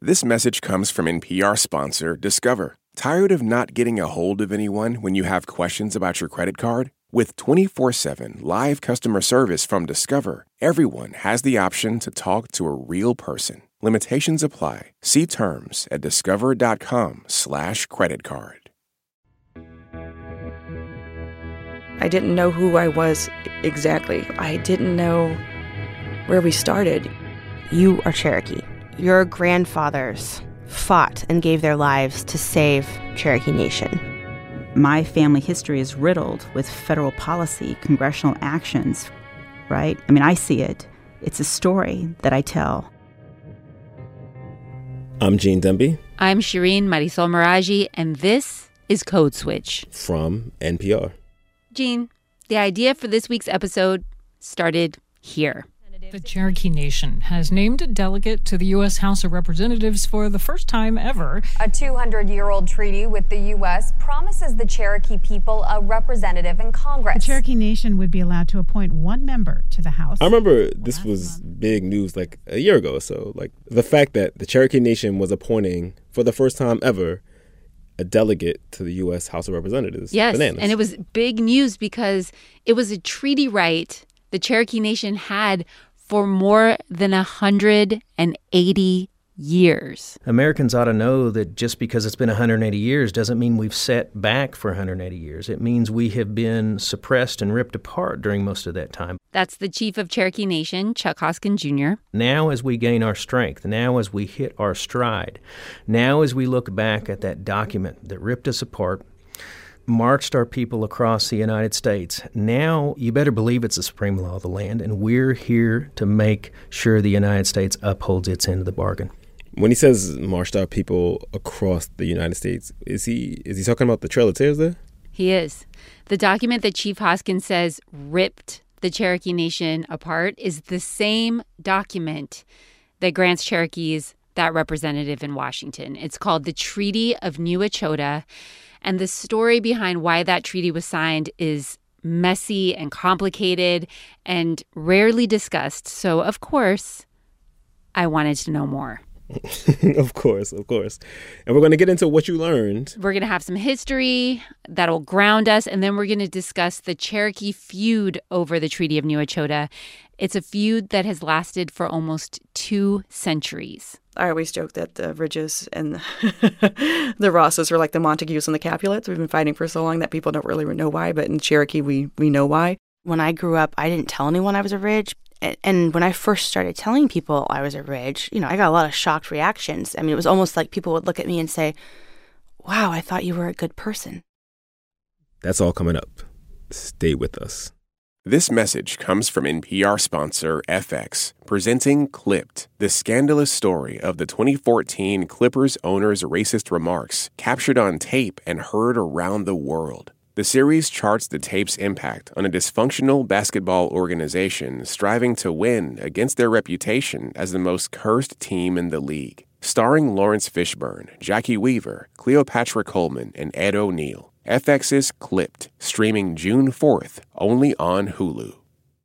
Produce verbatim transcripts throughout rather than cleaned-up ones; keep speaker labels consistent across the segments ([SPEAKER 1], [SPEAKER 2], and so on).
[SPEAKER 1] This message comes from N P R sponsor Discover. Tired of not getting a hold of anyone when you have questions about your credit card? With twenty-four seven live customer service from Discover, everyone has the option to talk to a real person. Limitations apply. See terms at discover.com slash credit card.
[SPEAKER 2] I didn't know who I was exactly. I didn't know where we started.
[SPEAKER 3] You are Cherokee. Your grandfathers fought and gave their lives to save Cherokee Nation.
[SPEAKER 4] My family history is riddled with federal policy, congressional actions, right? I mean, I see it. It's a story that I tell.
[SPEAKER 5] I'm Gene Demby.
[SPEAKER 6] I'm Shireen Marisol Meraji, and this is Code Switch
[SPEAKER 5] from N P R.
[SPEAKER 6] Gene, the idea for this week's episode started here.
[SPEAKER 7] The Cherokee Nation has named a delegate to the U S House of Representatives for the first time ever.
[SPEAKER 8] A two hundred year old treaty with the U S promises the Cherokee people a representative in Congress.
[SPEAKER 9] The Cherokee Nation would be allowed to appoint one member to the House.
[SPEAKER 5] I remember this was big news like a year ago or so. Like the fact that the Cherokee Nation was appointing, for the first time ever, a delegate to the U S House of Representatives.
[SPEAKER 6] Yes,
[SPEAKER 5] Bananas.
[SPEAKER 6] And it was big news because it was a treaty right the Cherokee Nation had for more than one hundred eighty years.
[SPEAKER 10] Americans ought to know that just because it's been one hundred eighty years doesn't mean we've set back for one hundred eighty years. It means we have been suppressed and ripped apart during most of that time.
[SPEAKER 6] That's the chief of Cherokee Nation, Chuck Hoskin Junior
[SPEAKER 10] Now as we gain our strength, now as we hit our stride, now as we look back at that document that ripped us apart, marched our people across the United States. Now, you better believe it's the supreme law of the land, and we're here to make sure the United States upholds its end of the bargain.
[SPEAKER 5] When he says marched our people across the United States, is he is he talking about the Trail of Tears there?
[SPEAKER 6] He is. The document that Chief Hoskins says ripped the Cherokee Nation apart is the same document that grants Cherokees that representative in Washington. It's called the Treaty of New Echota. And the story behind why that treaty was signed is messy and complicated and rarely discussed. So, of course, I wanted to know more.
[SPEAKER 5] Of course, of course. And we're going to get into what you learned.
[SPEAKER 6] We're going to have some history that'll ground us, and then we're going to discuss the Cherokee feud over the Treaty of New Echota. It's a feud that has lasted for almost two centuries.
[SPEAKER 2] I always joke that the Ridges and the Rosses are like the Montagues and the Capulets. We've been fighting for so long that people don't really know why, but in Cherokee, we, we know why.
[SPEAKER 3] When I grew up, I didn't tell anyone I was a Ridge. And when I first started telling people I was a Ridge, you know, I got a lot of shocked reactions. I mean, it was almost like people would look at me and say, wow, I thought you were a good person.
[SPEAKER 5] That's all coming up. Stay with us.
[SPEAKER 1] This message comes from N P R sponsor F X, presenting Clipped, the scandalous story of the twenty fourteen Clippers owner's racist remarks captured on tape and heard around the world. The series charts the tape's impact on a dysfunctional basketball organization striving to win against their reputation as the most cursed team in the league. Starring Lawrence Fishburne, Jackie Weaver, Cleopatra Coleman, and Ed O'Neill. F X's Clipped, streaming June fourth, only on Hulu.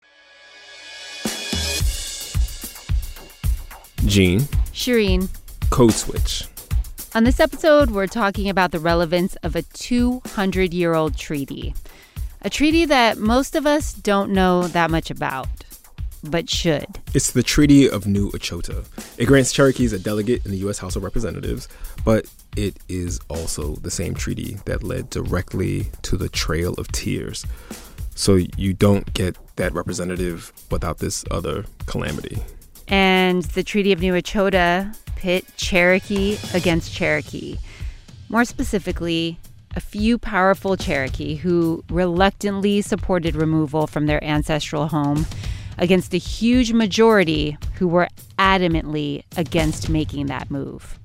[SPEAKER 5] Gene.
[SPEAKER 6] Shireen.
[SPEAKER 5] Code Switch.
[SPEAKER 6] On this episode, we're talking about the relevance of a two hundred year old treaty. A treaty that most of us don't know that much about, but should.
[SPEAKER 5] It's the Treaty of New Echota. It grants Cherokees a delegate in the U S House of Representatives, but it is also the same treaty that led directly to the Trail of Tears. So you don't get that representative without this other calamity.
[SPEAKER 6] And the Treaty of New Echota pit Cherokee against Cherokee. More specifically, a few powerful Cherokee who reluctantly supported removal from their ancestral home against a huge majority who were adamantly against making that move.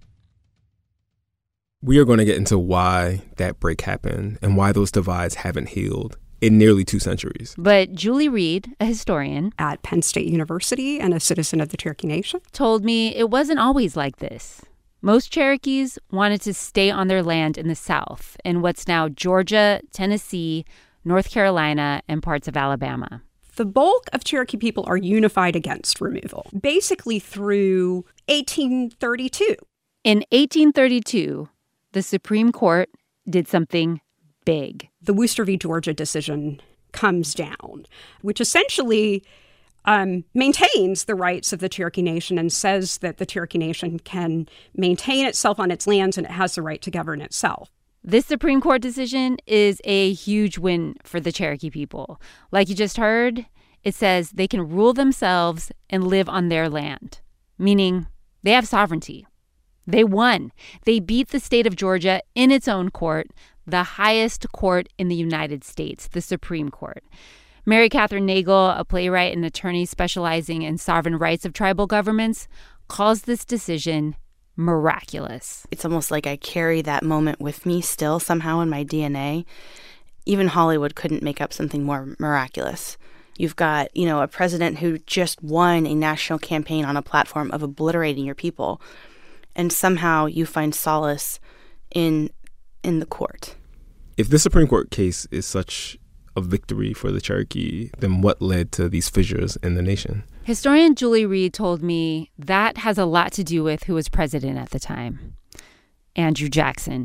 [SPEAKER 5] We are going to get into why that break happened and why those divides haven't healed in nearly two centuries.
[SPEAKER 6] But Julie Reed, a historian
[SPEAKER 11] at Penn State University and a citizen of the Cherokee Nation,
[SPEAKER 6] told me it wasn't always like this. Most Cherokees wanted to stay on their land in the South, in what's now Georgia, Tennessee, North Carolina, and parts of Alabama.
[SPEAKER 11] The bulk of Cherokee people are unified against removal, basically through eighteen thirty-two.
[SPEAKER 6] In eighteen thirty-two, the Supreme Court did something big.
[SPEAKER 11] The Worcester v. Georgia decision comes down, which essentially um, maintains the rights of the Cherokee Nation and says that the Cherokee Nation can maintain itself on its lands and it has the right to govern itself.
[SPEAKER 6] This Supreme Court decision is a huge win for the Cherokee people. Like you just heard, it says they can rule themselves and live on their land, meaning they have sovereignty. They won. They beat the state of Georgia in its own court, the highest court in the United States, the Supreme Court. Mary Catherine Nagel, a playwright and attorney specializing in sovereign rights of tribal governments, calls this decision miraculous.
[SPEAKER 3] It's almost like I carry that moment with me still somehow in my D N A. Even Hollywood couldn't make up something more miraculous. You've got, you know, a president who just won a national campaign on a platform of obliterating your people, and somehow you find solace in in the court.
[SPEAKER 5] If this Supreme Court case is such a victory for the Cherokee, then what led to these fissures in the nation?
[SPEAKER 6] Historian Julie Reed told me that has a lot to do with who was president at the time, Andrew Jackson.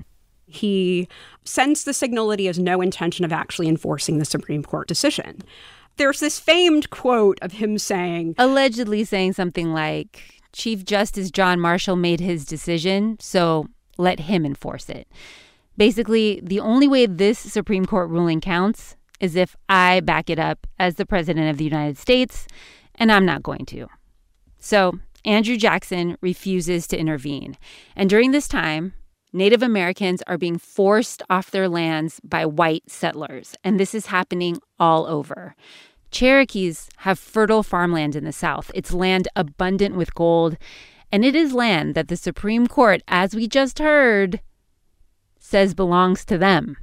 [SPEAKER 11] He sends the signal that he has no intention of actually enforcing the Supreme Court decision. There's this famed quote of him saying,
[SPEAKER 6] allegedly saying something like, Chief Justice John Marshall made his decision, so let him enforce it. Basically, the only way this Supreme Court ruling counts is if I back it up as the president of the United States, and I'm not going to. So Andrew Jackson refuses to intervene. And during this time, Native Americans are being forced off their lands by white settlers, and this is happening all over. Cherokees have fertile farmland in the South. It's land abundant with gold, and it is land that the Supreme Court, as we just heard, says belongs to them.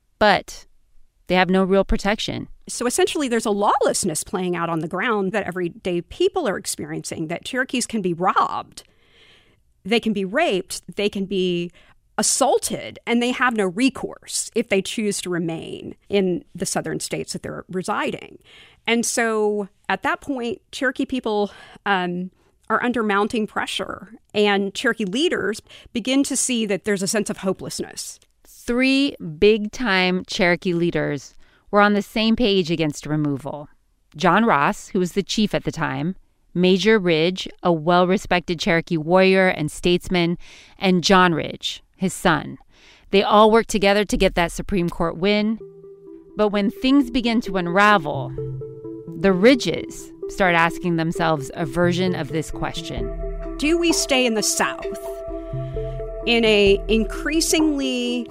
[SPEAKER 6] But they have no real protection.
[SPEAKER 11] So essentially, there's a lawlessness playing out on the ground that everyday people are experiencing, that Cherokees can be robbed, they can be raped, they can be assaulted, and they have no recourse if they choose to remain in the southern states that they're residing. And so at that point, Cherokee people um, are under mounting pressure, and Cherokee leaders begin to see that there's a sense of hopelessness.
[SPEAKER 6] Three big-time Cherokee leaders were on the same page against removal. John Ross, who was the chief at the time, Major Ridge, a well-respected Cherokee warrior and statesman, and John Ridge, his son. They all worked together to get that Supreme Court win. But when things begin to unravel, the Ridges start asking themselves a version of this question.
[SPEAKER 11] Do we stay in the South in a increasingly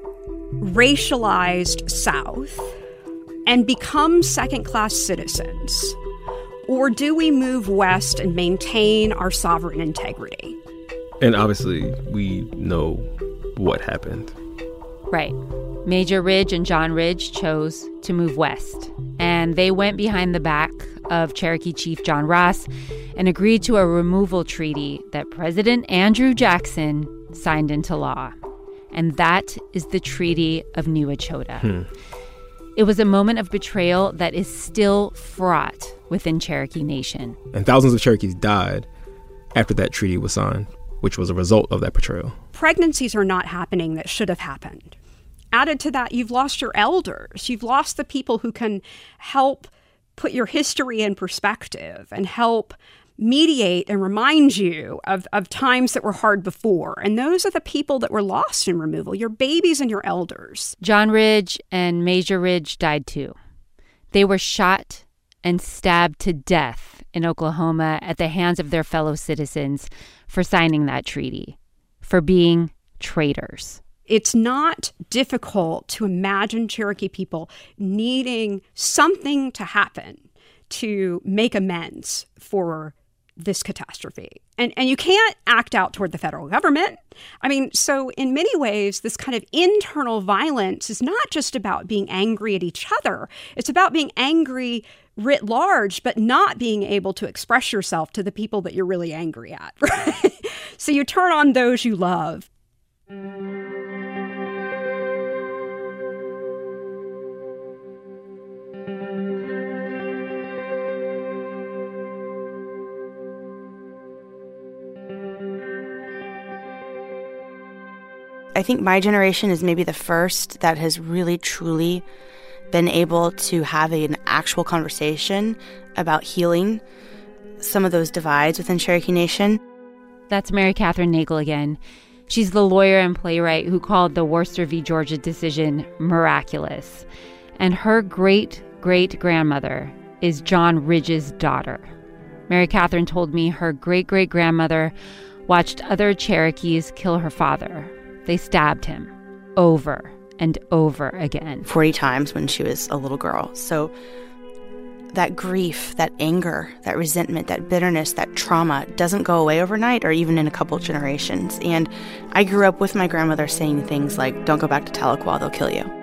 [SPEAKER 11] racialized South and become second-class citizens? Or do we move west and maintain our sovereign integrity?
[SPEAKER 5] And obviously, we know what happened.
[SPEAKER 6] Right. Major Ridge and John Ridge chose to move west. And they went behind the back of Cherokee Chief John Ross and agreed to a removal treaty that President Andrew Jackson signed into law. And that is the Treaty of New Echota. Hmm. It was a moment of betrayal that is still fraught within Cherokee Nation.
[SPEAKER 5] And thousands of Cherokees died after that treaty was signed, which was a result of that betrayal.
[SPEAKER 11] Pregnancies are not happening that should have happened. Added to that, you've lost your elders. You've lost the people who can help put your history in perspective and help mediate and remind you of, of times that were hard before. And those are the people that were lost in removal, your babies and your elders.
[SPEAKER 6] John Ridge and Major Ridge died too. They were shot and stabbed to death in Oklahoma at the hands of their fellow citizens for signing that treaty, for being traitors.
[SPEAKER 11] It's not difficult to imagine Cherokee people needing something to happen to make amends for this catastrophe. And and you can't act out toward the federal government. I mean, so in many ways, this kind of internal violence is not just about being angry at each other. It's about being angry writ large, but not being able to express yourself to the people that you're really angry at, right? So you turn on those you love.
[SPEAKER 3] I think my generation is maybe the first that has really, truly been able to have a, an actual conversation about healing some of those divides within Cherokee Nation.
[SPEAKER 6] That's Mary Catherine Nagle again. She's the lawyer and playwright who called the Worcester v. Georgia decision miraculous. And her great-great-grandmother is John Ridge's daughter. Mary Catherine told me her great-great-grandmother watched other Cherokees kill her father. They stabbed him over and over again.
[SPEAKER 3] forty times when she was a little girl. So that grief, that anger, that resentment, that bitterness, that trauma doesn't go away overnight or even in a couple generations. And I grew up with my grandmother saying things like, don't go back to Tahlequah, they'll kill you.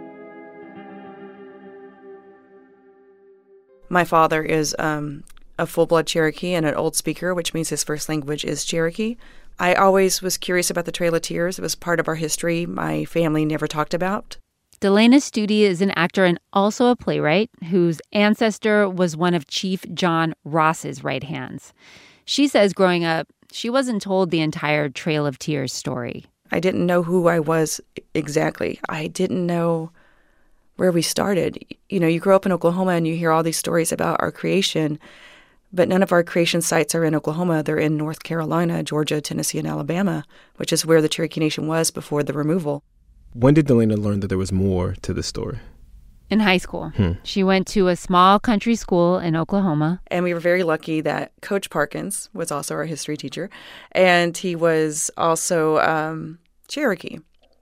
[SPEAKER 2] My father is um, a full-blood Cherokee and an Old Speaker, which means his first language is Cherokee. I always was curious about the Trail of Tears. It was part of our history my family never talked about.
[SPEAKER 6] Delana Studi is an actor and also a playwright whose ancestor was one of Chief John Ross's right hands. She says growing up, she wasn't told the entire Trail of Tears story.
[SPEAKER 2] I didn't know who I was exactly. I didn't know where we started. You know, you grow up in Oklahoma and you hear all these stories about our creation, but none of our creation sites are in Oklahoma. They're in North Carolina, Georgia, Tennessee, and Alabama, which is where the Cherokee Nation was before the removal.
[SPEAKER 5] When did Delana learn that there was more to the story?
[SPEAKER 6] In high school.
[SPEAKER 5] Hmm.
[SPEAKER 6] She went to a small country school in Oklahoma.
[SPEAKER 2] And we were very lucky that Coach Parkins was also our history teacher, and he was also um, Cherokee.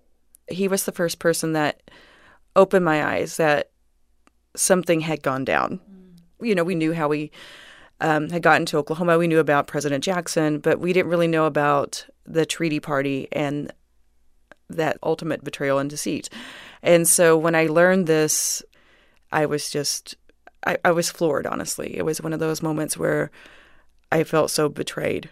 [SPEAKER 2] He was the first person that opened my eyes that something had gone down. Mm. You know, we knew how we um, had gotten to Oklahoma. We knew about President Jackson, but we didn't really know about the Treaty Party and that ultimate betrayal and deceit. And so when I learned this, I was just, I, I was floored, honestly. It was one of those moments where I felt so betrayed.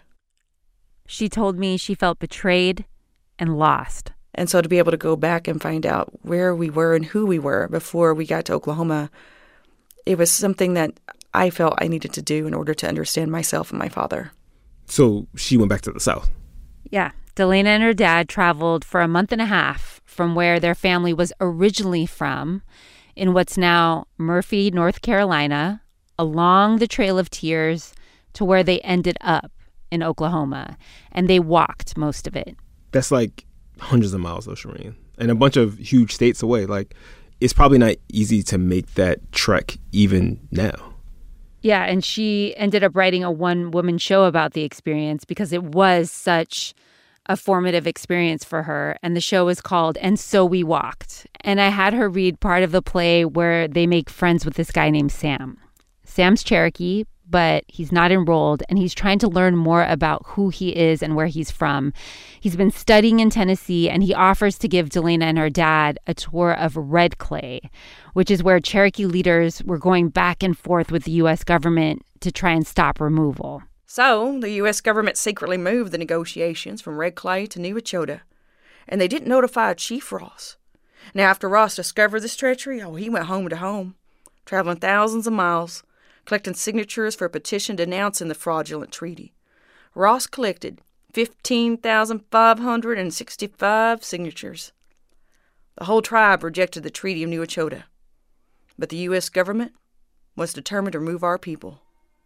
[SPEAKER 6] She told me she felt betrayed and lost.
[SPEAKER 2] And so to be able to go back and find out where we were and who we were before we got to Oklahoma, it was something that I felt I needed to do in order to understand myself and my father.
[SPEAKER 5] So she went back to the South?
[SPEAKER 6] Yeah. Delana and her dad traveled for a month and a half from where their family was originally from in what's now Murphy, North Carolina, along the Trail of Tears to where they ended up in Oklahoma. And they walked most of it.
[SPEAKER 5] That's like hundreds of miles, though, Shireen, and a bunch of huge states away. Like, it's probably not easy to make that trek even now.
[SPEAKER 6] Yeah, and she ended up writing a one-woman show about the experience because it was such a formative experience for her. And the show is called And So We Walked. And I had her read part of the play where they make friends with this guy named Sam. Sam's Cherokee, but he's not enrolled, and he's trying to learn more about who he is and where he's from. He's been studying in Tennessee, and he offers to give Delana and her dad a tour of Red Clay, which is where Cherokee leaders were going back and forth with the U S government to try and stop removal.
[SPEAKER 2] So the U S government secretly moved the negotiations from Red Clay to New Echota, and they didn't notify Chief Ross. Now, after Ross discovered this treachery, oh, he went home to home, traveling thousands of miles, collecting signatures for a petition denouncing the fraudulent treaty. Ross collected fifteen thousand five hundred sixty-five signatures. The whole tribe rejected the Treaty of New Echota, but the U S government was determined to remove our people.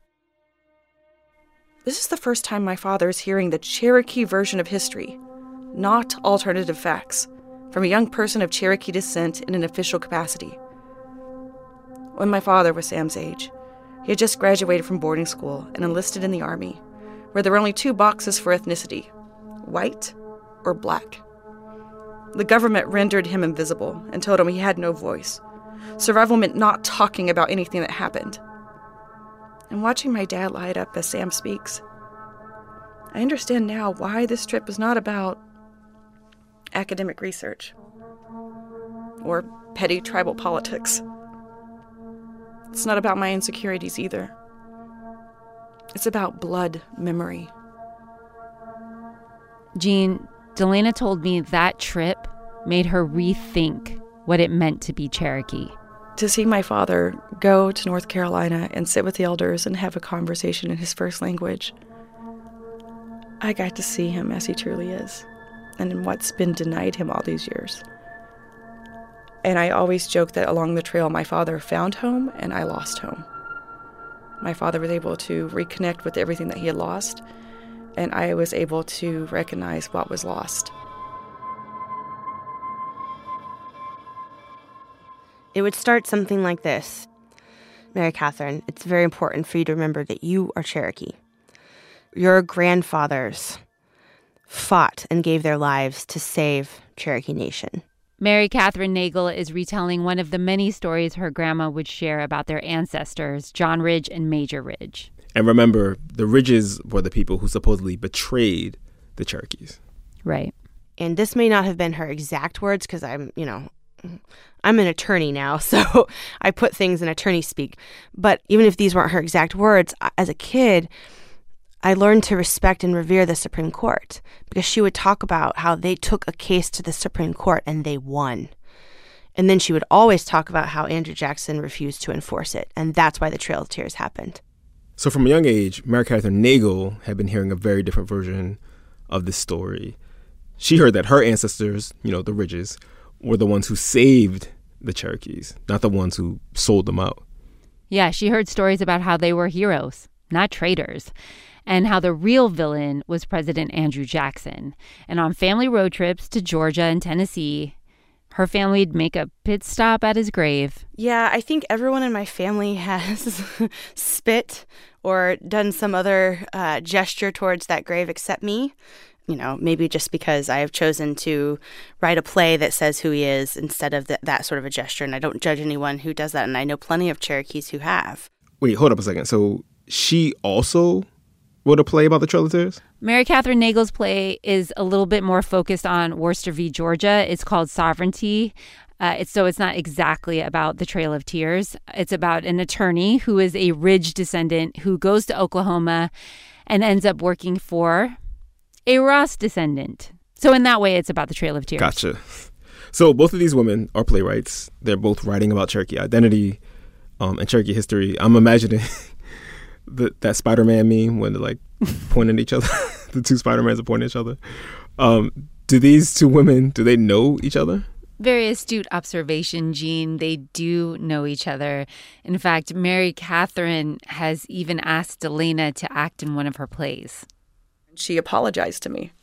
[SPEAKER 2] This is the first time my father is hearing the Cherokee version of history, not alternative facts, from a young person of Cherokee descent in an official capacity. When my father was Sam's age, he had just graduated from boarding school and enlisted in the Army, where there were only two boxes for ethnicity, white or black. The government rendered him invisible and told him he had no voice. Survival meant not talking about anything that happened. And watching my dad light up as Sam speaks, I understand now why this trip was not about academic research or petty tribal politics. It's not about my insecurities either. It's about blood memory.
[SPEAKER 6] Jean, Delana told me that trip made her rethink what it meant to be Cherokee.
[SPEAKER 2] To see my father go to North Carolina and sit with the elders and have a conversation in his first language, I got to see him as he truly is, and what's been denied him all these years. And I always joke that along the trail, my father found home and I lost home. My father was able to reconnect with everything that he had lost, and I was able to recognize what was lost.
[SPEAKER 3] It would start something like this. Mary Catherine, it's very important for you to remember that you are Cherokee. Your grandfathers fought and gave their lives to save Cherokee Nation.
[SPEAKER 6] Mary Catherine Nagle is retelling one of the many stories her grandma would share about their ancestors, John Ridge and Major Ridge.
[SPEAKER 5] And remember, the Ridges were the people who supposedly betrayed the Cherokees.
[SPEAKER 6] Right.
[SPEAKER 3] And this may not have been her exact words because I'm, you know, I'm an attorney now, so I put things in attorney speak. But even if these weren't her exact words, as a kid, I learned to respect and revere the Supreme Court because she would talk about how they took a case to the Supreme Court and they won. And then she would always talk about how Andrew Jackson refused to enforce it. And that's why the Trail of Tears happened.
[SPEAKER 5] So from a young age, Mary Catherine Nagle had been hearing a very different version of this story. She heard that her ancestors, you know, the Ridges, were the ones who saved the Cherokees, not the ones who sold them out.
[SPEAKER 6] Yeah, she heard stories about how they were heroes, not traitors, and how the real villain was President Andrew Jackson. And on family road trips to Georgia and Tennessee, her family would make a pit stop at his grave.
[SPEAKER 3] Yeah, I think everyone in my family has spit or done some other uh, gesture towards that grave except me. You know, maybe just because I have chosen to write a play that says who he is instead of th- that sort of a gesture. And I don't judge anyone who does that. And I know plenty of Cherokees who have.
[SPEAKER 5] Wait, hold up a second. So she also wrote a play about the Trail of Tears?
[SPEAKER 6] Mary Catherine Nagle's play is a little bit more focused on Worcester v. Georgia. It's called Sovereignty. Uh, it's, so it's not exactly about the Trail of Tears. It's about an attorney who is a Ridge descendant who goes to Oklahoma and ends up working for a Ross descendant. So in that way, it's about the Trail of Tears.
[SPEAKER 5] Gotcha. So both of these women are playwrights. They're both writing about Cherokee identity um, and Cherokee history. I'm imagining the, that Spider-Man meme when they're like pointing at each other. The two Spider-Mans are pointing at each other. Um, do these two women, do they know each other?
[SPEAKER 6] Very astute observation, Gene. They do know each other. In fact, Mary Catherine has even asked Elena to act in one of her plays.
[SPEAKER 2] She apologized to me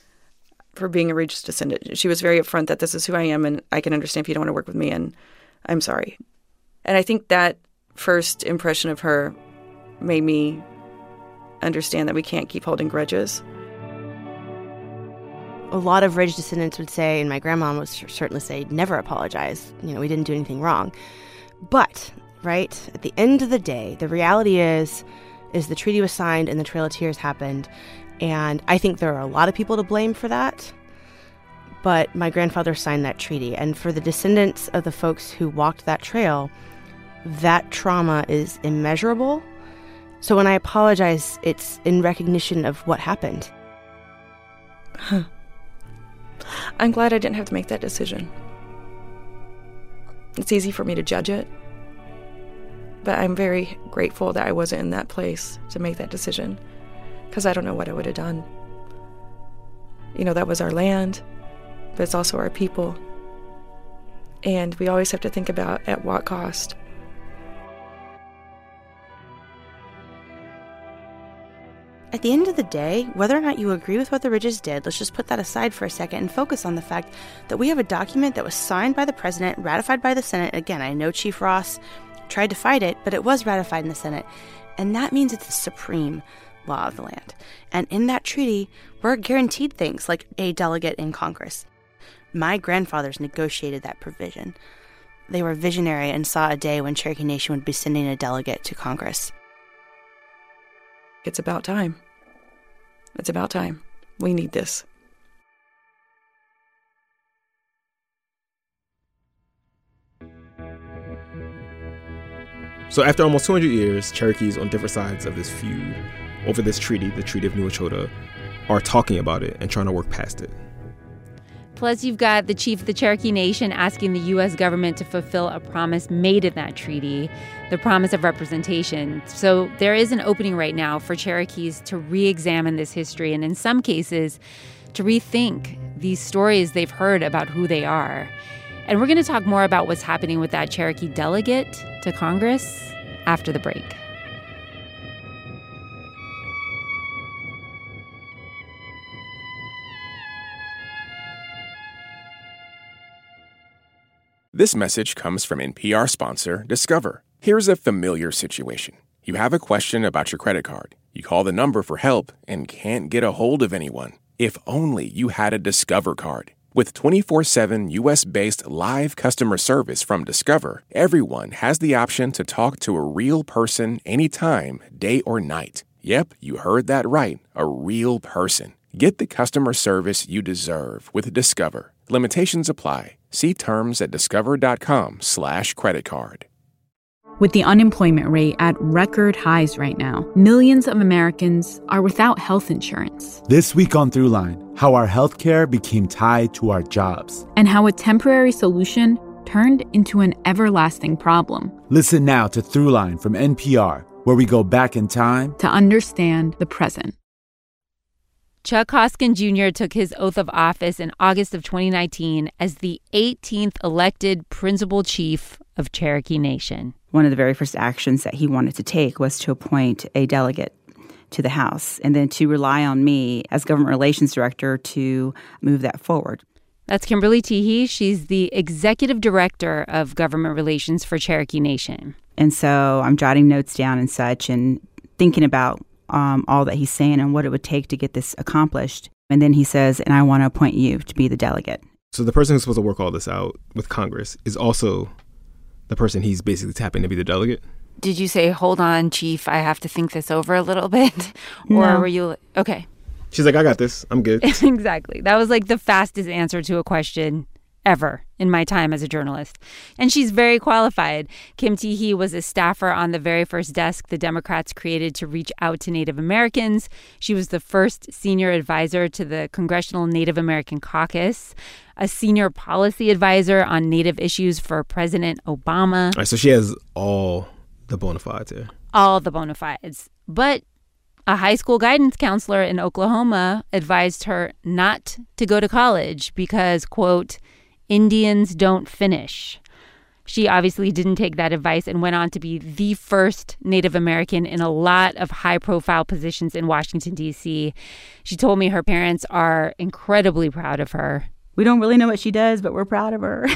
[SPEAKER 2] for being a Ridge descendant. She was very upfront that this is who I am and I can understand if you don't want to work with me and I'm sorry. And I think that first impression of her made me understand that we can't keep holding grudges.
[SPEAKER 3] A lot of Ridge descendants would say, and my grandma would certainly say, never apologize. You know, we didn't do anything wrong. But, right, at the end of the day, the reality is, is the treaty was signed and the Trail of Tears happened. And I think there are a lot of people to blame for that. But my grandfather signed that treaty. And for the descendants of the folks who walked that trail, that trauma is immeasurable. So when I apologize, it's in recognition of what happened.
[SPEAKER 2] Huh. I'm glad I didn't have to make that decision. It's easy for me to judge it. But I'm very grateful that I wasn't in that place to make that decision. Because I don't know what I would have done. You know, that was our land, but it's also our people. And we always have to think about at what cost.
[SPEAKER 3] At the end of the day, whether or not you agree with what the Ridges did, let's just put that aside for a second and focus on the fact that we have a document that was signed by the president, ratified by the Senate. Again, I know Chief Ross tried to fight it, but it was ratified in the Senate. And that means it's the supreme law of the land. And in that treaty, we're guaranteed things like a delegate in Congress. My grandfathers negotiated that provision. They were visionary and saw a day when Cherokee Nation would be sending a delegate to Congress.
[SPEAKER 2] It's about time. It's about time. We need this.
[SPEAKER 5] So after almost two hundred years, Cherokees on different sides of this feud over this treaty, the Treaty of New Echota, are talking about it and trying to work past it.
[SPEAKER 6] Plus, you've got the chief of the Cherokee Nation asking the U S government to fulfill a promise made in that treaty, the promise of representation. So there is an opening right now for Cherokees to re-examine this history and, in some cases, to rethink these stories they've heard about who they are. And we're going to talk more about what's happening with that Cherokee delegate to Congress after the break.
[SPEAKER 1] This message comes from N P R sponsor Discover. Here's a familiar situation. You have a question about your credit card. You call the number for help and can't get a hold of anyone. If only you had a Discover card. With twenty-four seven U S-based live customer service from Discover, everyone has the option to talk to a real person anytime, day or night. Yep, you heard that right, a real person. Get the customer service you deserve with Discover. Limitations apply. See terms at discover.com slash credit card.
[SPEAKER 12] With the unemployment rate at record highs right now, millions of Americans are without health insurance.
[SPEAKER 13] This week on Throughline, how our healthcare became tied to our jobs.
[SPEAKER 12] And how a temporary solution turned into an everlasting problem.
[SPEAKER 13] Listen now to Throughline from N P R, where we go back in time
[SPEAKER 12] to understand the present.
[SPEAKER 6] Chuck Hoskin Junior took his oath of office in August of twenty nineteen as the eighteenth elected principal chief of Cherokee Nation.
[SPEAKER 4] One of the very first actions that he wanted to take was to appoint a delegate to the House and then to rely on me as government relations director to move that forward.
[SPEAKER 6] That's Kimberly Teehee. She's the executive director of government relations for Cherokee Nation.
[SPEAKER 4] And so I'm jotting notes down and such and thinking about Um, all that he's saying and what it would take to get this accomplished. And then he says, and I want to appoint you to be the delegate.
[SPEAKER 5] So the person who's supposed to work all this out with Congress is also the person he's basically tapping to be the delegate?
[SPEAKER 6] Did you say, hold on, Chief, I have to think this over a little bit? Or
[SPEAKER 4] No.
[SPEAKER 6] were you, okay.
[SPEAKER 5] She's like, I got this. I'm good.
[SPEAKER 6] Exactly. That was like the fastest answer to a question ever in my time as a journalist. And she's very qualified. Kim Teehee was a staffer on the very first desk the Democrats created to reach out to Native Americans. She was the first senior advisor to the Congressional Native American Caucus, a senior policy advisor on Native issues for President Obama.
[SPEAKER 5] All right, so she has all the bona fides here.
[SPEAKER 6] All the bona fides. But a high school guidance counselor in Oklahoma advised her not to go to college because, quote, Indians don't finish. She obviously didn't take that advice and went on to be the first Native American in a lot of high-profile positions in Washington, D C. She told me her parents are incredibly proud of her.
[SPEAKER 4] We don't really know what she does, but we're proud of her.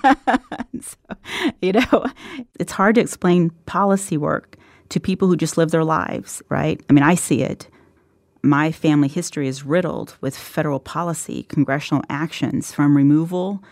[SPEAKER 4] So, you know, it's hard to explain policy work to people who just live their lives, right? I mean, I see it. My family history is riddled with federal policy, congressional actions, from removal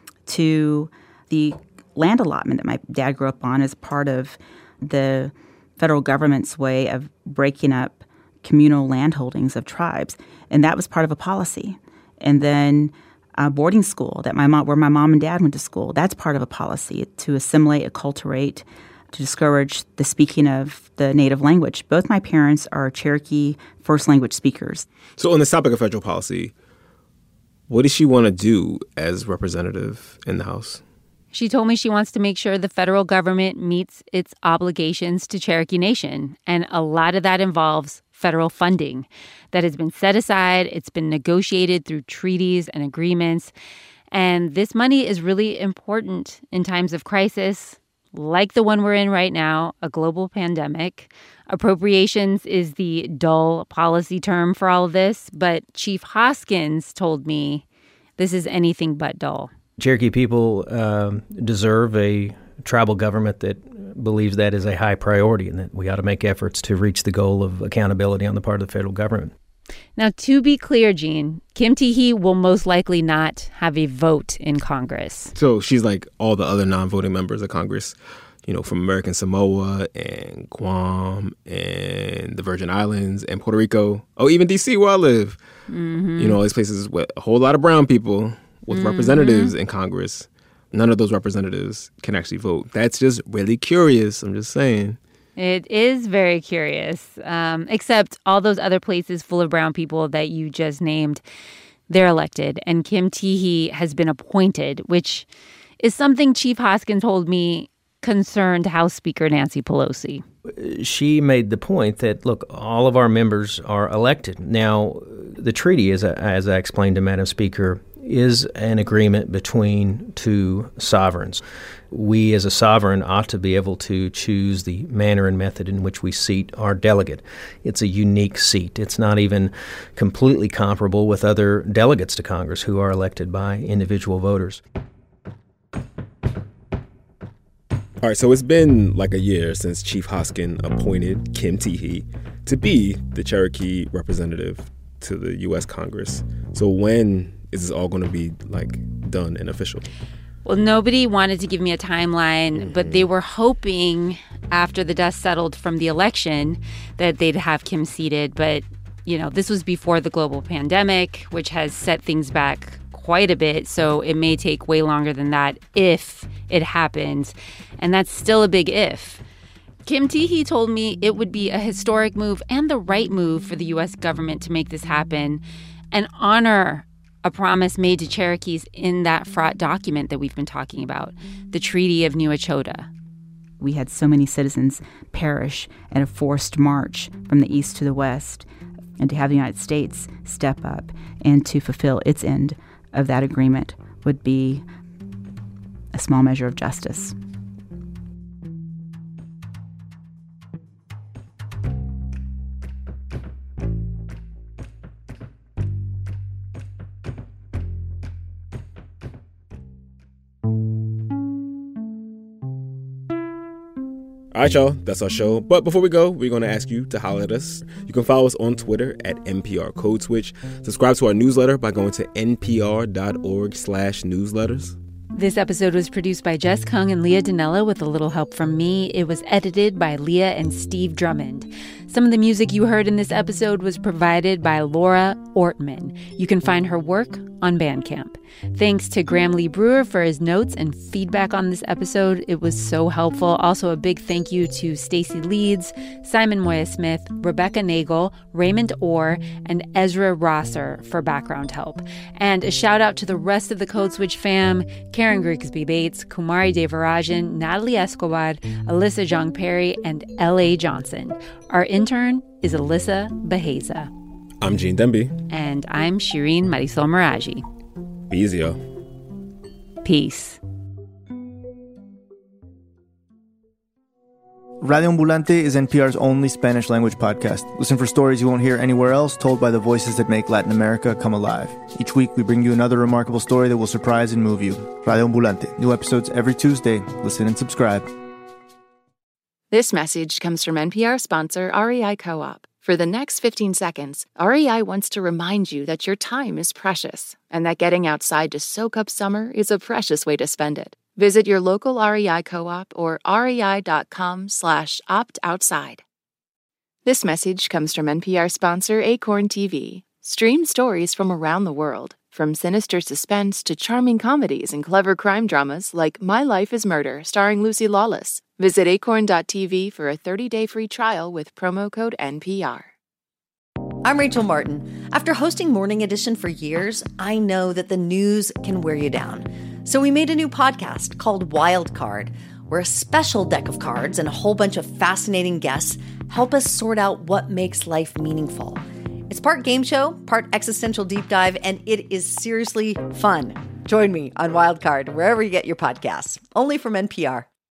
[SPEAKER 4] to the land allotment that my dad grew up on as part of the federal government's way of breaking up communal land holdings of tribes. And that was part of a policy. And then uh, boarding school, that my mom, where my mom and dad went to school, that's part of a policy to assimilate, acculturate, to discourage the speaking of the native language. Both my parents are Cherokee first language speakers.
[SPEAKER 5] So on this topic of federal policy, what does she want to do as representative in the House?
[SPEAKER 6] She told me she wants to make sure the federal government meets its obligations to Cherokee Nation. And a lot of that involves federal funding that has been set aside. It's been negotiated through treaties and agreements. And this money is really important in times of crisis, like the one we're in right now, a global pandemic. Appropriations is the dull policy term for all of this, but Chief Hoskins told me this is anything but dull.
[SPEAKER 10] Cherokee people um, deserve a tribal government that believes that is a high priority and that we ought to make efforts to reach the goal of accountability on the part of the federal government.
[SPEAKER 6] Now, to be clear, Gene, Kim Teehee will most likely not have a vote in Congress.
[SPEAKER 5] So she's like all the other non-voting members of Congress, you know, from American Samoa and Guam and the Virgin Islands and Puerto Rico. Oh, even D C where I live. Mm-hmm. You know, all these places with a whole lot of brown people with mm-hmm. representatives in Congress. None of those representatives can actually vote. That's just really curious. I'm just saying.
[SPEAKER 6] It is very curious, um, except all those other places full of brown people that you just named, they're elected. And Kim Teehee has been appointed, which is something Chief Hoskins told me concerned House Speaker Nancy Pelosi.
[SPEAKER 10] she made the point that, look, all of our members are elected. Now, the treaty, as I, as I explained to Madam Speaker, is an agreement between two sovereigns. We as a sovereign ought to be able to choose the manner and method in which we seat our delegate. It's a unique seat. It's not even completely comparable with other delegates to Congress who are elected by individual voters.
[SPEAKER 5] All right, so it's been like a year since Chief Hoskin appointed Kim Teehee to be the Cherokee representative to the U S Congress. So when is this all going to be like done and official?
[SPEAKER 6] Well, nobody wanted to give me a timeline, mm-hmm. but they were hoping after the dust settled from the election that they'd have Kim seated. But, you know, this was before the global pandemic, which has set things back quite a bit. So it may take way longer than that if it happens. And that's still a big if. Kim Teehee told me it would be a historic move and the right move for the U S government to make this happen and honor a promise made to Cherokees in that fraught document that we've been talking about, the Treaty of New Echota.
[SPEAKER 4] We had so many citizens perish in a forced march from the east to the west, and to have the United States step up and to fulfill its end of that agreement would be a small measure of justice.
[SPEAKER 5] All right, y'all, that's our show. But before we go, we're going to ask you to holler at us. You can follow us on Twitter at N P R Code Switch. Subscribe to our newsletter by going to npr.org slash newsletters.
[SPEAKER 6] This episode was produced by Jess Kung and Leah Donnella with a little help from me. It was edited by Leah and Steve Drummond. Some of the music you heard in this episode was provided by Laura Ortman. You can find her work on Bandcamp. Thanks to Graham Lee Brewer for his notes and feedback on this episode. It was so helpful. Also, a big thank you to Stacey Leeds, Simon Moya-Smith, Rebecca Nagel, Raymond Orr, and Ezra Rosser for background help. And a shout out to the rest of the Code Switch fam, Karen Grigsby Bates, Kumari Devarajan, Natalie Escobar, Alyssa Jong Perry, and L A Johnson. Our intern is Alyssa Beheza.
[SPEAKER 5] I'm Gene Demby.
[SPEAKER 6] And I'm Shireen Marisol Meraji.
[SPEAKER 5] Be easy, y'all.
[SPEAKER 6] Peace.
[SPEAKER 14] Radio Ambulante is N P R's only Spanish-language podcast. Listen for stories you won't hear anywhere else, told by the voices that make Latin America come alive. Each week, we bring you another remarkable story that will surprise and move you. Radio Ambulante. New episodes every Tuesday. Listen and subscribe.
[SPEAKER 15] This message comes from N P R sponsor R E I Co-op. For the next fifteen seconds, R E I wants to remind you that your time is precious and that getting outside to soak up summer is a precious way to spend it. Visit your local R E I co-op or rei.com slash opt outside. This message comes from N P R sponsor Acorn T V. Stream stories from around the world, from sinister suspense to charming comedies and clever crime dramas like My Life is Murder, starring Lucy Lawless. Visit acorn dot t v for a thirty-day free trial with promo code N P R.
[SPEAKER 16] I'm Rachel Martin. After hosting Morning Edition for years, I know that the news can wear you down. So we made a new podcast called Wild Card, where a special deck of cards and a whole bunch of fascinating guests help us sort out what makes life meaningful. It's part game show, part existential deep dive, and it is seriously fun. Join me on Wild Card wherever you get your podcasts, only from N P R.